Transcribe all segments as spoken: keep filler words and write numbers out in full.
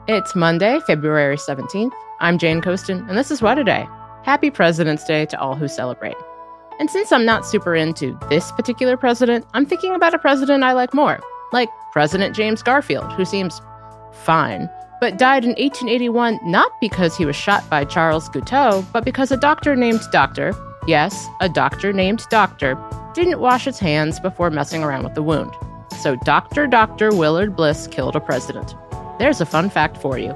It's Monday, February seventeenth. I'm Jane Coaston, and this is What A Day. Happy President's Day to all who celebrate. And since I'm not super into this particular president, I'm thinking about a president I like more, like President James Garfield, who seems fine, but died in eighteen eighty-one not because he was shot by Charles Guiteau, but because a doctor named Doctor, yes, a doctor named Doctor, didn't wash his hands before messing around with the wound. So Doctor Doctor Willard Bliss killed a president. There's a fun fact for you.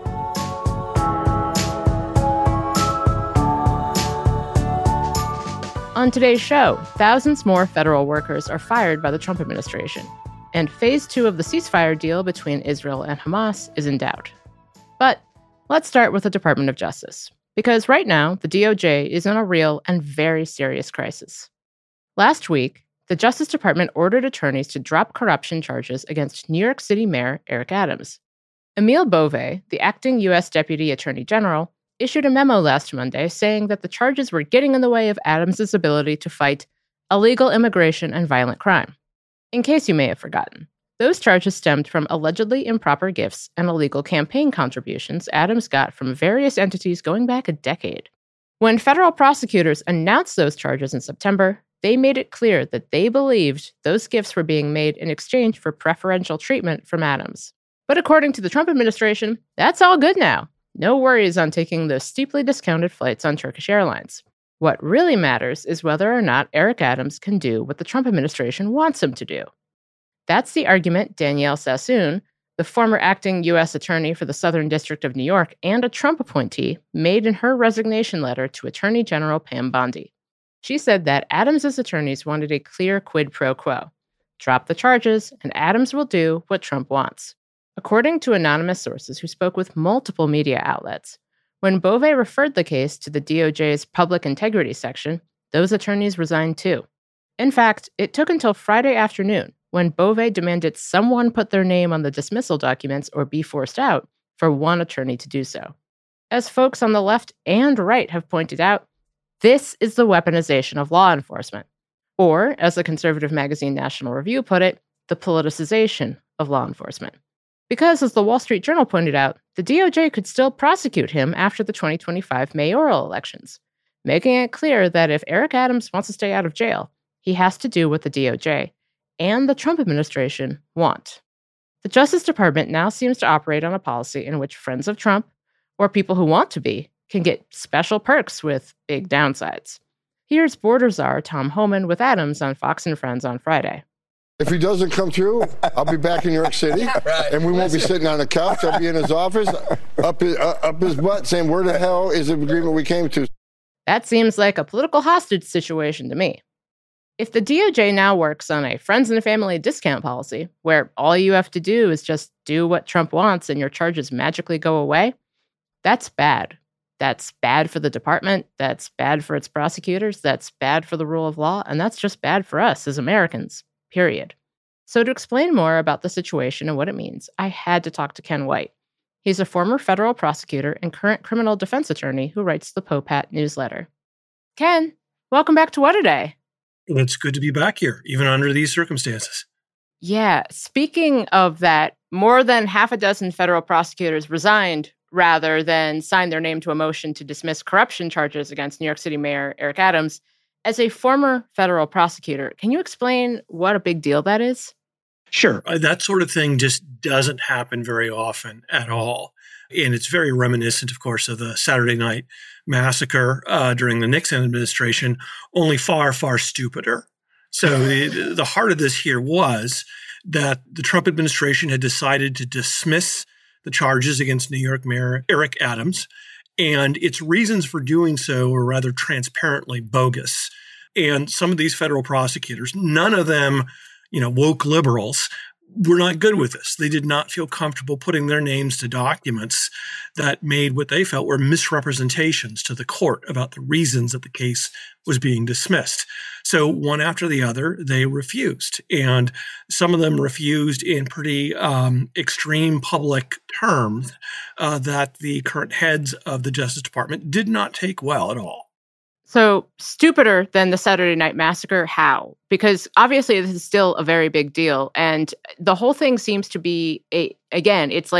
On today's show, thousands more federal workers are fired by the Trump administration, and phase two of the ceasefire deal between Israel and Hamas is in doubt. But let's start with the Department of Justice, because right now, the D O J is in a real and very serious crisis. Last week, the Justice Department ordered attorneys to drop corruption charges against New York City Mayor Eric Adams. Emile Beauvais, the acting U S Deputy Attorney General, issued a memo last Monday saying that the charges were getting in the way of Adams' ability to fight illegal immigration and violent crime. In case you may have forgotten, those charges stemmed from allegedly improper gifts and illegal campaign contributions Adams got from various entities going back a decade. When federal prosecutors announced those charges in September, they made it clear that they believed those gifts were being made in exchange for preferential treatment from Adams. But according to the Trump administration, that's all good now. No worries on taking those steeply discounted flights on Turkish Airlines. What really matters is whether or not Eric Adams can do what the Trump administration wants him to do. That's the argument Danielle Sassoon, the former acting U S attorney for the Southern District of New York and a Trump appointee, made in her resignation letter to Attorney General Pam Bondi. She said that Adams' attorneys wanted a clear quid pro quo. Drop the charges, and Adams will do what Trump wants. According to anonymous sources who spoke with multiple media outlets, when Beauvais referred the case to the D O J's Public Integrity Section, those attorneys resigned too. In fact, it took until Friday afternoon, when Beauvais demanded someone put their name on the dismissal documents or be forced out, for one attorney to do so. As folks on the left and right have pointed out, this is the weaponization of law enforcement. Or, as the conservative magazine National Review put it, the politicization of law enforcement. Because, as the Wall Street Journal pointed out, the D O J could still prosecute him after the twenty twenty-five mayoral elections, making it clear that if Eric Adams wants to stay out of jail, he has to do what the D O J and the Trump administration want. The Justice Department now seems to operate on a policy in which friends of Trump, or people who want to be, can get special perks with big downsides. Here's border czar Tom Homan with Adams on Fox and Friends on Friday. If he doesn't come through, I'll be back in New York City, yeah, right. And we won't be sitting on the couch. I'll be in his office, up his, uh, up his butt, saying, where the hell is the agreement we came to? That seems like a political hostage situation to me. If the D O J now works on a friends and family discount policy, where all you have to do is just do what Trump wants and your charges magically go away, that's bad. That's bad for the department, that's bad for its prosecutors, that's bad for the rule of law, and that's just bad for us as Americans. Period. So to explain more about the situation and what it means, I had to talk to Ken White. He's a former federal prosecutor and current criminal defense attorney who writes the Popat newsletter. Ken, welcome back to What A Day. Well, it's good to be back here, even under these circumstances. Yeah, speaking of that, more than half a dozen federal prosecutors resigned rather than sign their name to a motion to dismiss corruption charges against New York City Mayor Eric Adams. As a former federal prosecutor, can you explain what a big deal that is? Sure. Uh, that sort of thing just doesn't happen very often at all. And it's very reminiscent, of course, of the Saturday night massacre uh, during the Nixon administration, only far, far stupider. So the, the heart of this here was that the Trump administration had decided to dismiss the charges against New York Mayor Eric Adams. And its reasons for doing so were rather transparently bogus. And some of these federal prosecutors, none of them, you know, woke liberals, were not good with this. They did not feel comfortable putting their names to documents that made what they felt were misrepresentations to the court about the reasons that the case was being dismissed. So one after the other, they refused. And some of them refused in pretty um, extreme public terms uh, that the current heads of the Justice Department did not take well at all. So stupider than the Saturday Night Massacre, how? Because obviously this is still a very big deal. And the whole thing seems to be, a again, it's like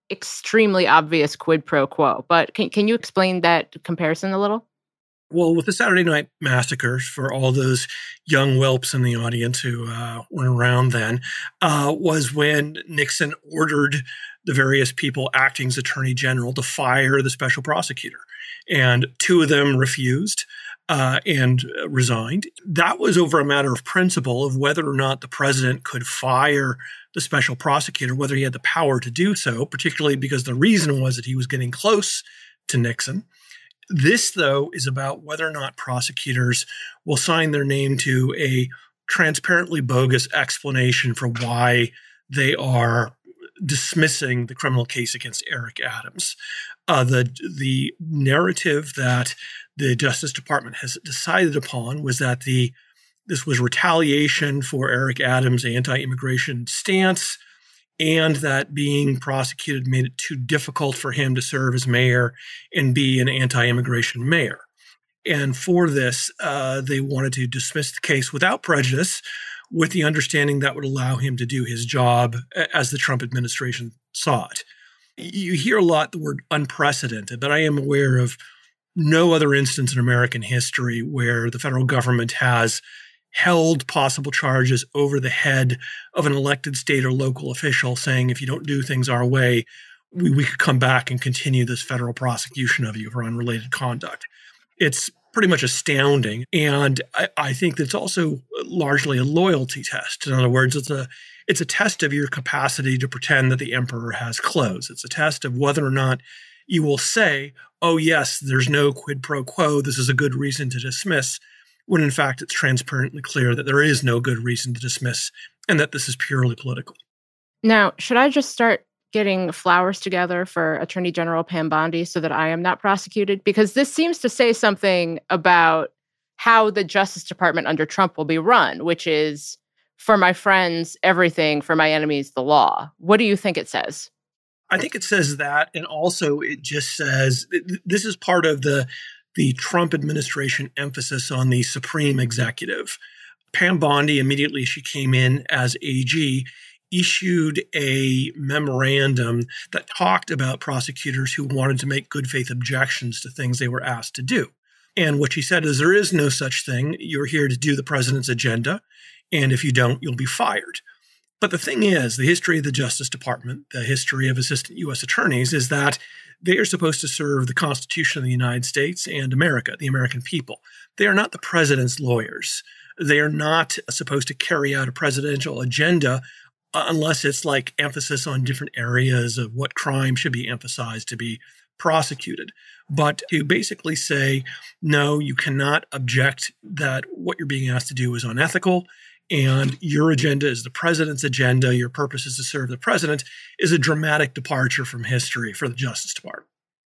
extremely obvious quid pro quo. But can, can you explain that comparison a little? Well, with the Saturday Night Massacres, for all those young whelps in the audience who uh, weren't around then, uh, was when Nixon ordered the various people acting as Attorney General to fire the special prosecutor. And two of them refused uh, and resigned. That was over a matter of principle of whether or not the president could fire the special prosecutor, whether he had the power to do so, particularly because the reason was that he was getting close to Nixon. This, though, is about whether or not prosecutors will sign their name to a transparently bogus explanation for why they are dismissing the criminal case against Eric Adams. Uh, the, the narrative that the Justice Department has decided upon was that the this was retaliation for Eric Adams' anti-immigration stance, and that being prosecuted made it too difficult for him to serve as mayor and be an anti-immigration mayor. And for this, uh, they wanted to dismiss the case without prejudice, with the understanding that would allow him to do his job as the Trump administration saw it. You hear a lot the word unprecedented, but I am aware of no other instance in American history where the federal government has held possible charges over the head of an elected state or local official, saying, if you don't do things our way, we, we could come back and continue this federal prosecution of you for unrelated conduct. It's pretty much astounding. And I, I think that's also largely a loyalty test. In other words, it's a it's a test of your capacity to pretend that the emperor has clothes. It's a test of whether or not you will say, oh, yes, there's no quid pro quo. This is a good reason to dismiss, when in fact it's transparently clear that there is no good reason to dismiss and that this is purely political. Now, should I just start getting flowers together for Attorney General Pam Bondi so that I am not prosecuted? Because this seems to say something about how the Justice Department under Trump will be run, which is, for my friends, everything, for my enemies, the law. What do you think it says? I think it says that, and also it just says, this is part of the the Trump administration emphasis on the supreme executive. Pam Bondi, immediately she came in as A G, issued a memorandum that talked about prosecutors who wanted to make good faith objections to things they were asked to do. And what she said is, there is no such thing. You're here to do the president's agenda, and if you don't, you'll be fired. But the thing is, the history of the Justice Department, the history of assistant U S attorneys, is that they are supposed to serve the Constitution of the United States and America, the American people. They are not the president's lawyers. They are not supposed to carry out a presidential agenda unless it's like emphasis on different areas of what crime should be emphasized to be prosecuted. But to basically say, no, you cannot object that what you're being asked to do is unethical, and your agenda is the president's agenda, your purpose is to serve the president, is a dramatic departure from history for the Justice Department.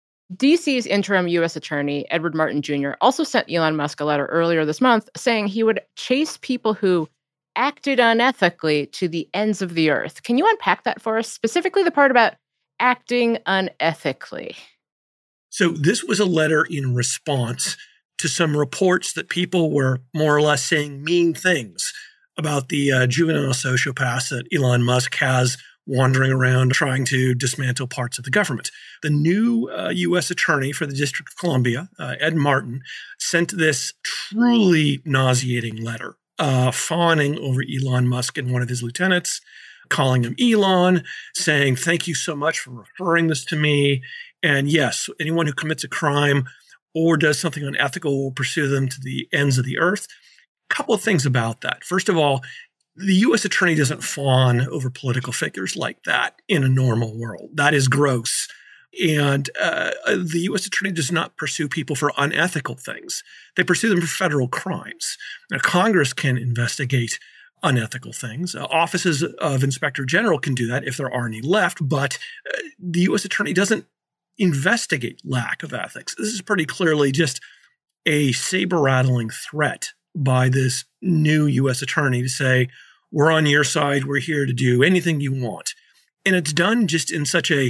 D C's interim U S attorney, Edward Martin Junior, also sent Elon Musk a letter earlier this month saying he would chase people who acted unethically to the ends of the earth. Can you unpack that for us, specifically the part about acting unethically? So this was a letter in response to some reports that people were more or less saying mean things about the uh, juvenile sociopaths that Elon Musk has wandering around trying to dismantle parts of the government. The new uh, U S attorney for the District of Columbia, uh, Ed Martin, sent this truly nauseating letter, uh, fawning over Elon Musk and one of his lieutenants, calling him Elon, saying, thank you so much for referring this to me. And yes, anyone who commits a crime or does something unethical will pursue them to the ends of the earth. A couple of things about that. First of all, the U S attorney doesn't fawn over political figures like that in a normal world. That is gross. And uh, the U S attorney does not pursue people for unethical things. They pursue them for federal crimes. Now, Congress can investigate unethical things. Uh, offices of inspector general can do that if there are any left, but uh, the U S attorney doesn't investigate lack of ethics. This is pretty clearly just a saber-rattling threat by this new U S attorney to say, we're on your side, we're here to do anything you want. And it's done just in such a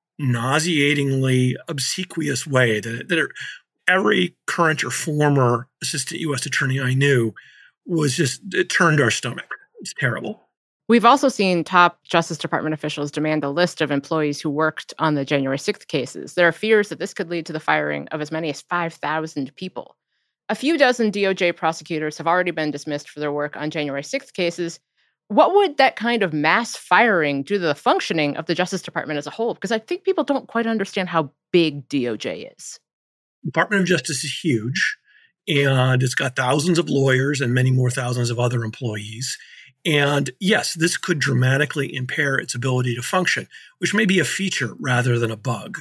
nauseatingly obsequious way that, that it, every current or former assistant U S attorney I knew was just, it turned our stomach. It's terrible. We've also seen top Justice Department officials demand a list of employees who worked on the January sixth cases. There are fears that this could lead to the firing of as many as five thousand people. A few dozen D O J prosecutors have already been dismissed for their work on January sixth cases. What would that kind of mass firing do to the functioning of the Justice Department as a whole? Because I think people don't quite understand how big D O J is. Department of Justice is huge, and it's got thousands of lawyers and many more thousands of other employees. And yes, this could dramatically impair its ability to function, which may be a feature rather than a bug.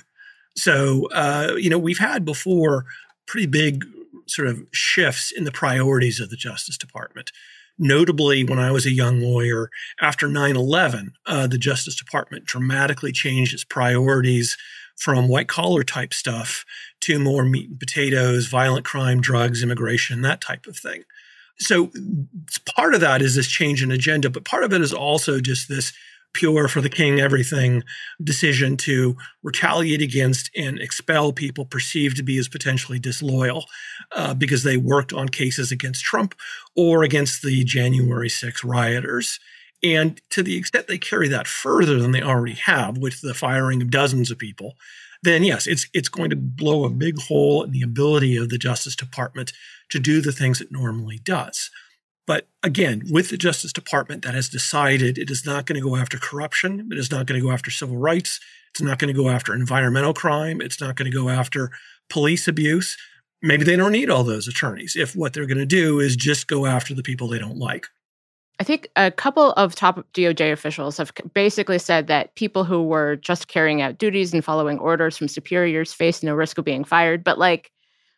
So, uh, you know, we've had before pretty big sort of shifts in the priorities of the Justice Department. Notably, when I was a young lawyer, after nine eleven, uh, the Justice Department dramatically changed its priorities from white-collar type stuff to more meat and potatoes, violent crime, drugs, immigration, that type of thing. So part of that is this change in agenda, but part of it is also just this pure for the king everything decision to retaliate against and expel people perceived to be as potentially disloyal uh, because they worked on cases against Trump or against the January sixth rioters. And to the extent they carry that further than they already have with the firing of dozens of people, then yes, it's it's going to blow a big hole in the ability of the Justice Department to do the things it normally does. But again, with the Justice Department that has decided it is not going to go after corruption, it is not going to go after civil rights, it's not going to go after environmental crime, it's not going to go after police abuse, maybe they don't need all those attorneys if what they're going to do is just go after the people they don't like. I think a couple of top D O J officials have basically said that people who were just carrying out duties and following orders from superiors face no risk of being fired. But like,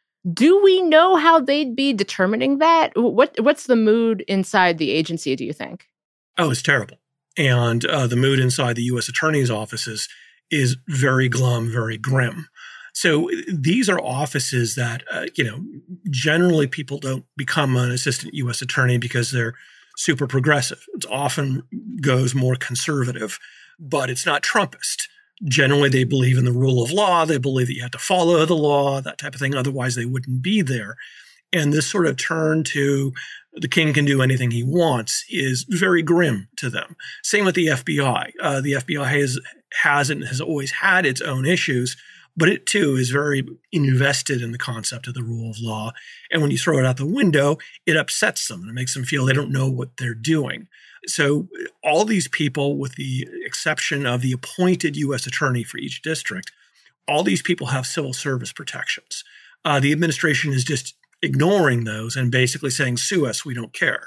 do we know how they'd be determining that? What What's the mood inside the agency, do you think? Oh, it's terrible. And uh, the mood inside the U S attorney's offices is very glum, very grim. So these are offices that, uh, you know, generally people don't become an assistant U S attorney because they're super progressive. It often goes more conservative, but it's not Trumpist. Generally, they believe in the rule of law. They believe that you have to follow the law, that type of thing. Otherwise, they wouldn't be there. And this sort of turn to the king can do anything he wants is very grim to them. Same with the F B I. Uh, the F B I has, has and has always had its own issues, but it too is very invested in the concept of the rule of law. And when you throw it out the window, it upsets them and it makes them feel they don't know what they're doing. So all these people, with the exception of the appointed U S attorney for each district, all these people have civil service protections. Uh, the administration is just ignoring those and basically saying, sue us, we don't care.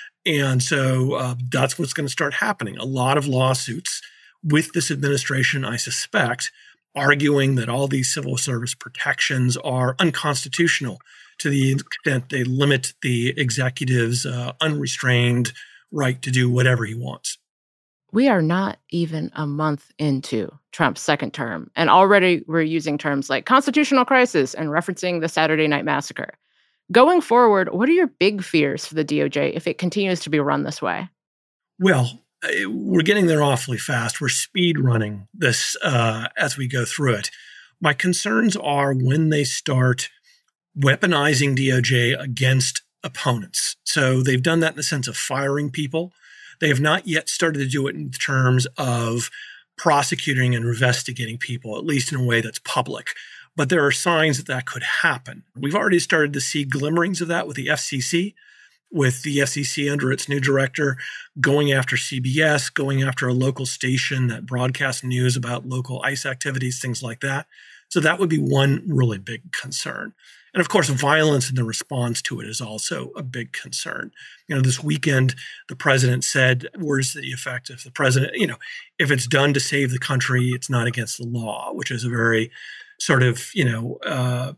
And so uh, that's what's going to start happening. A lot of lawsuits with this administration, I suspect, arguing that all these civil service protections are unconstitutional to the extent they limit the executive's uh, unrestrained right to do whatever he wants. We are not even a month into Trump's second term, and already we're using terms like constitutional crisis and referencing the Saturday Night Massacre. Going forward, what are your big fears for the D O J if it continues to be run this way? Well, we're getting there awfully fast. We're speed running this uh, as we go through it. My concerns are when they start weaponizing D O J against opponents. So they've done that in the sense of firing people. They have not yet started to do it in terms of prosecuting and investigating people, at least in a way that's public. But there are signs that that could happen. We've already started to see glimmerings of that with the F C C, with the F C C under its new director going after C B S, going after a local station that broadcasts news about local ICE activities, things like that. So that would be one really big concern. And of course, violence and the response to it is also a big concern. You know, this weekend, the president said, words to the effect, if the president, you know, if it's done to save the country, it's not against the law, which is a very sort of, you know, uh,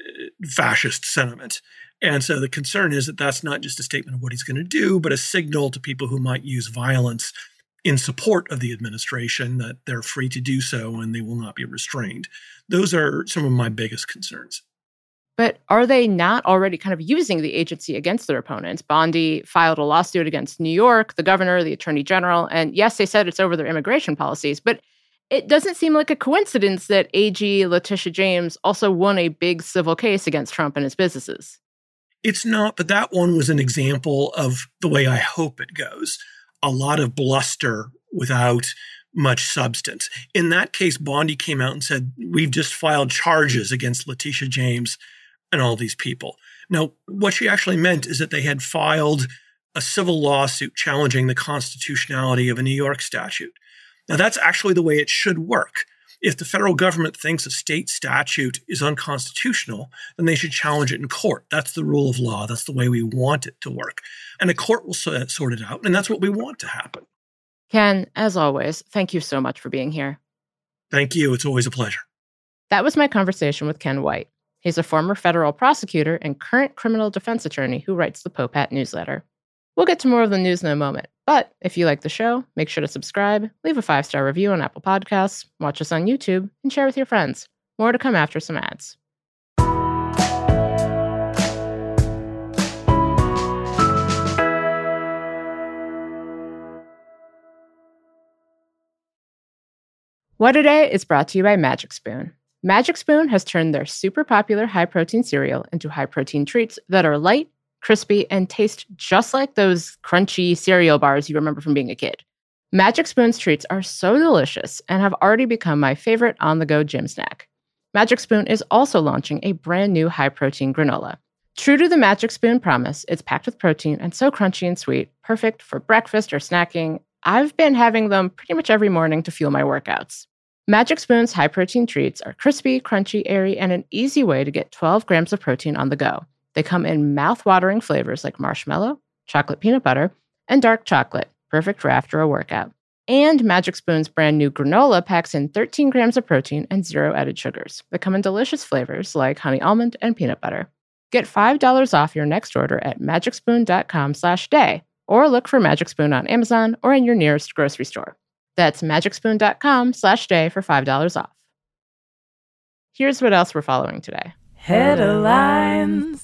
fascist sentiment. And so the concern is that that's not just a statement of what he's going to do, but a signal to people who might use violence in support of the administration that they're free to do so and they will not be restrained. Those are some of my biggest concerns. But are they not already kind of using the agency against their opponents? Bondi filed a lawsuit against New York, the governor, the attorney general, and yes, they said it's over their immigration policies, but it doesn't seem like a coincidence that A G Letitia James also won a big civil case against Trump and his businesses. It's not, but that one was an example of the way I hope it goes. a lot of bluster without much substance. In that case, Bondi came out and said, we've just filed charges against Letitia James and all these people. Now, what she actually meant is that they had filed a civil lawsuit challenging the constitutionality of a New York statute. Now, that's actually the way it should work. If the federal government thinks a state statute is unconstitutional, then they should challenge it in court. That's the rule of law. That's the way we want it to work. And a court will sort it out, and that's what we want to happen. Ken, as always, thank you so much for being here. Thank you. It's always a pleasure. That was my conversation with Ken White. He's a former federal prosecutor and current criminal defense attorney who writes the Popat newsletter. We'll get to more of the news in a moment, but if you like the show, make sure to subscribe, leave a five-star review on Apple Podcasts, watch us on YouTube, and share with your friends. More to come after some ads. What Today is brought to you by Magic Spoon. Magic Spoon has turned their super popular high-protein cereal into high-protein treats that are light, crispy, and taste just like those crunchy cereal bars you remember from being a kid. Magic Spoon's treats are so delicious and have already become my favorite on-the-go gym snack. Magic Spoon is also launching a brand new high-protein granola. True to the Magic Spoon promise, it's packed with protein and so crunchy and sweet, perfect for breakfast or snacking. I've been having them pretty much every morning to fuel my workouts. Magic Spoon's high-protein treats are crispy, crunchy, airy, and an easy way to get twelve grams of protein on the go. They come in mouth-watering flavors like marshmallow, chocolate peanut butter, and dark chocolate, perfect for after a workout. And Magic Spoon's brand new granola packs in thirteen grams of protein and zero added sugars. They come in delicious flavors like honey almond and peanut butter. Get five dollars off your next order at magicspoon.com slash day, or look for Magic Spoon on Amazon or in your nearest grocery store. That's magicspoon.com slash day for five dollars off. Here's what else we're following today. Headlines.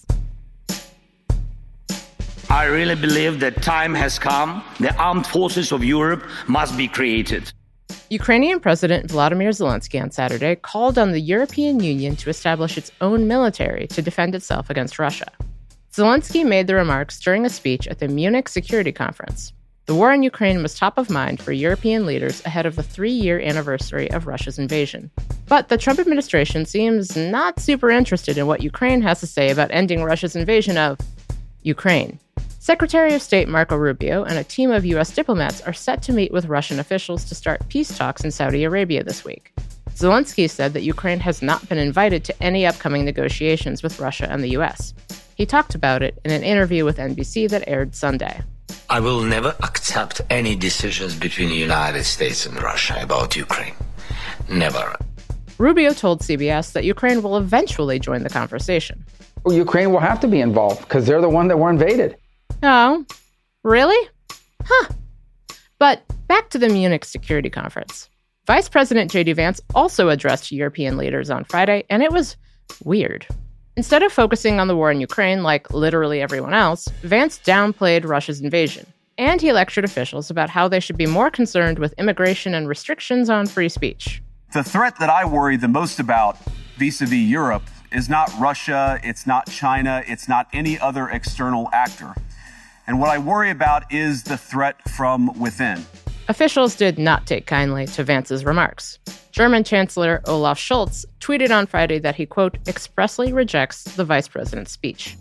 I really believe that time has come. The armed forces of Europe must be created. Ukrainian President Volodymyr Zelensky on Saturday called on the European Union to establish its own military to defend itself against Russia. Zelensky made the remarks during a speech at the Munich Security Conference. The war in Ukraine was top of mind for European leaders ahead of the three-year anniversary of Russia's invasion. But the Trump administration seems not super interested in what Ukraine has to say about ending Russia's invasion of Ukraine. Secretary of State Marco Rubio and a team of U S diplomats are set to meet with Russian officials to start peace talks in Saudi Arabia this week. Zelensky said that Ukraine has not been invited to any upcoming negotiations with Russia and the U S. He talked about it in an interview with N B C that aired Sunday. I will never accept any decisions between the United States and Russia about Ukraine. Never. Rubio told C B S that Ukraine will eventually join the conversation. Well, Ukraine will have to be involved because they're the one that were invaded. Oh, really? Huh. But back to the Munich Security Conference. Vice President J D Vance also addressed European leaders on Friday, and it was weird. Instead of focusing on the war in Ukraine like literally everyone else, Vance downplayed Russia's invasion. And he lectured officials about how they should be more concerned with immigration and restrictions on free speech. The threat that I worry the most about vis-a-vis Europe is not Russia, it's not China, it's not any other external actor. And what I worry about is the threat from within. Officials did not take kindly to Vance's remarks. German Chancellor Olaf Scholz tweeted on Friday that he, quote, expressly rejects the vice president's speech.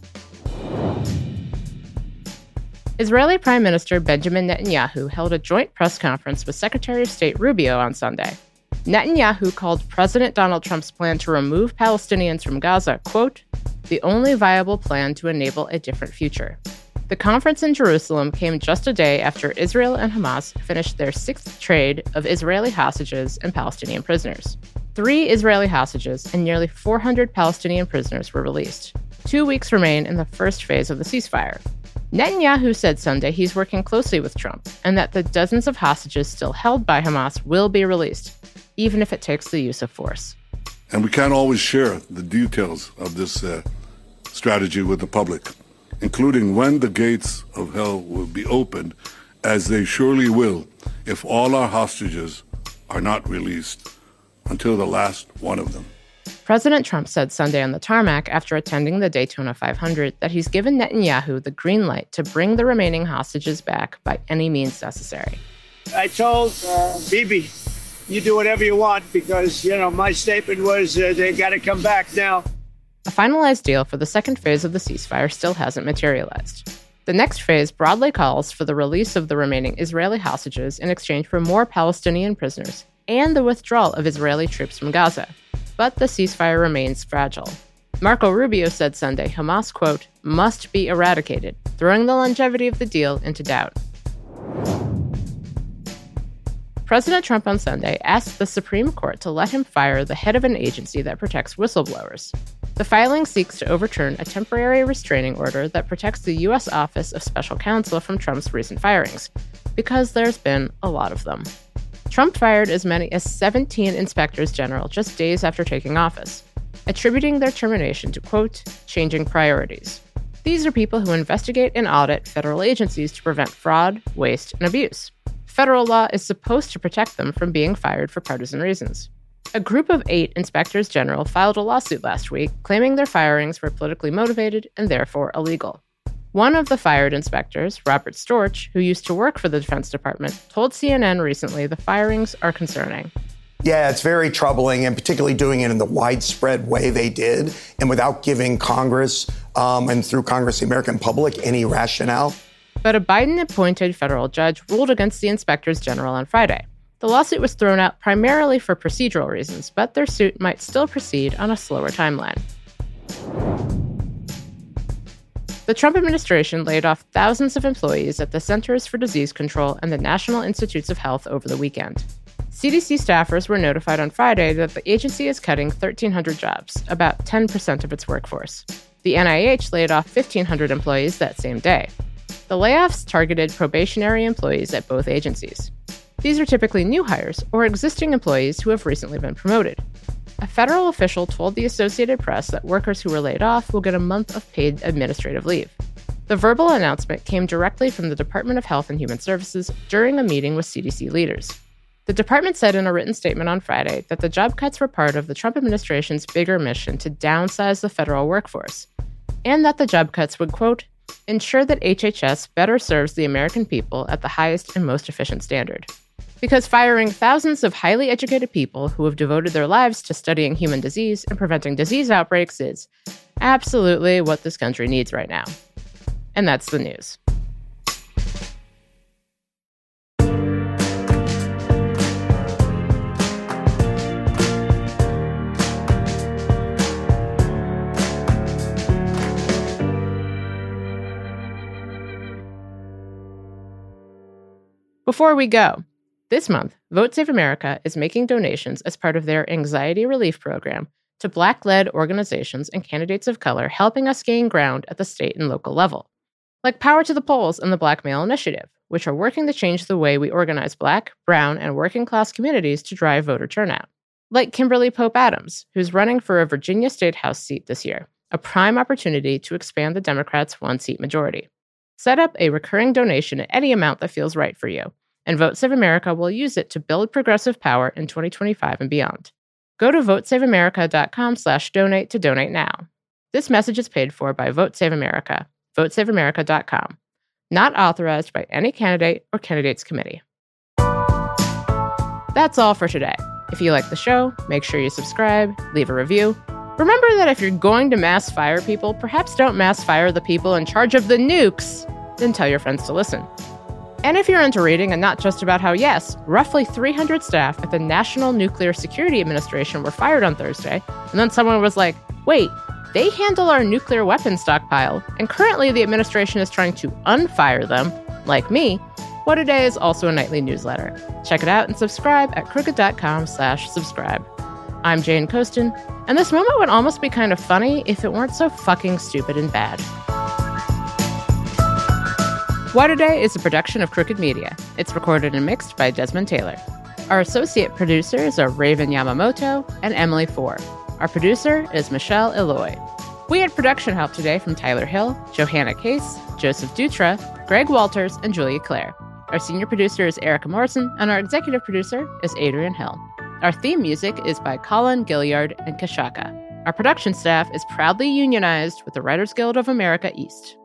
Israeli Prime Minister Benjamin Netanyahu held a joint press conference with Secretary of State Rubio on Sunday. Netanyahu called President Donald Trump's plan to remove Palestinians from Gaza, quote, the only viable plan to enable a different future. The conference in Jerusalem came just a day after Israel and Hamas finished their sixth trade of Israeli hostages and Palestinian prisoners. Three Israeli hostages and nearly four hundred Palestinian prisoners were released. Two weeks remain in the first phase of the ceasefire. Netanyahu said Sunday he's working closely with Trump and that the dozens of hostages still held by Hamas will be released, even if it takes the use of force. And we can't always share the details of this uh, strategy with the public, including when the gates of hell will be opened, as they surely will if all our hostages are not released until the last one of them. President Trump said Sunday on the tarmac after attending the Daytona five hundred that he's given Netanyahu the green light to bring the remaining hostages back by any means necessary. I told uh, Bibi, you do whatever you want because, you know, my statement was uh, they got to come back now. A finalized deal for the second phase of the ceasefire still hasn't materialized. The next phase broadly calls for the release of the remaining Israeli hostages in exchange for more Palestinian prisoners and the withdrawal of Israeli troops from Gaza. But the ceasefire remains fragile. Marco Rubio said Sunday Hamas, quote, must be eradicated, throwing the longevity of the deal into doubt. President Trump on Sunday asked the Supreme Court to let him fire the head of an agency that protects whistleblowers. The filing seeks to overturn a temporary restraining order that protects the U S Office of Special Counsel from Trump's recent firings, because there's been a lot of them. Trump fired as many as seventeen inspectors general just days after taking office, attributing their termination to, quote, changing priorities. These are people who investigate and audit federal agencies to prevent fraud, waste, and abuse. Federal law is supposed to protect them from being fired for partisan reasons. A group of eight inspectors general filed a lawsuit last week claiming their firings were politically motivated and therefore illegal. One of the fired inspectors, Robert Storch, who used to work for the Defense Department, told C N N recently the firings are concerning. Yeah, it's very troubling, and particularly doing it in the widespread way they did and without giving Congress um, and through Congress, the American public, any rationale. But a Biden-appointed federal judge ruled against the inspectors general on Friday. The lawsuit was thrown out primarily for procedural reasons, but their suit might still proceed on a slower timeline. The Trump administration laid off thousands of employees at the Centers for Disease Control and the National Institutes of Health over the weekend. C D C staffers were notified on Friday that the agency is cutting thirteen hundred jobs, about ten percent of its workforce. The N I H laid off fifteen hundred employees that same day. The layoffs targeted probationary employees at both agencies. These are typically new hires or existing employees who have recently been promoted. A federal official told the Associated Press that workers who were laid off will get a month of paid administrative leave. The verbal announcement came directly from the Department of Health and Human Services during a meeting with C D C leaders. The department said in a written statement on Friday that the job cuts were part of the Trump administration's bigger mission to downsize the federal workforce, and that the job cuts would, quote, ensure that H H S better serves the American people at the highest and most efficient standard. Because firing thousands of highly educated people who have devoted their lives to studying human disease and preventing disease outbreaks is absolutely what this country needs right now. And that's the news. Before we go, this month, Vote Save America is making donations as part of their anxiety relief program to Black-led organizations and candidates of color helping us gain ground at the state and local level, like Power to the Polls and the Black Male Initiative, which are working to change the way we organize Black, brown, and working-class communities to drive voter turnout, like Kimberly Pope Adams, who's running for a Virginia State House seat this year, a prime opportunity to expand the Democrats' one-seat majority. Set up a recurring donation at any amount that feels right for you, and Vote Save America will use it to build progressive power in twenty twenty-five and beyond. Go to votesaveamerica.com slash donate to donate now. This message is paid for by Vote Save America, votesaveamerica dot com. Not authorized by any candidate or candidates committee. That's all for today. If you like the show, make sure you subscribe, leave a review. Remember that if you're going to mass fire people, perhaps don't mass fire the people in charge of the nukes, then tell your friends to listen. And if you're into reading and not just about how, yes, roughly three hundred staff at the National Nuclear Security Administration were fired on Thursday, and then someone was like, wait, they handle our nuclear weapons stockpile, and currently the administration is trying to unfire them, like me, What A Day is also a nightly newsletter. Check it out and subscribe at crooked.com slash subscribe. I'm Jane Coaston, and this moment would almost be kind of funny if it weren't so fucking stupid and bad. What A Day is a production of Crooked Media. It's recorded and mixed by Desmond Taylor. Our associate producers are Raven Yamamoto and Emily Four. Our producer is Michelle Eloy. We had production help today from Tyler Hill, Johanna Case, Joseph Dutra, Greg Walters, and Julia Clare. Our senior producer is Erica Morrison, and our executive producer is Adrian Hill. Our theme music is by Colin Gilliard and Kashaka. Our production staff is proudly unionized with the Writers Guild of America East.